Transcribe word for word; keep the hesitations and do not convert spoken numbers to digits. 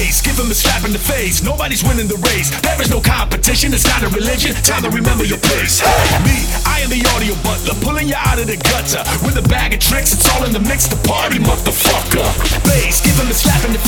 bass, give him a slap in the face. Nobody's winning the race, there is no competition, it's not a religion. Time to remember your place. Hey, me, I am the audio butler, pulling you out of the gutter with a bag of tricks. It's all in the mix, the party, motherfucker. Bass, give him a slap in the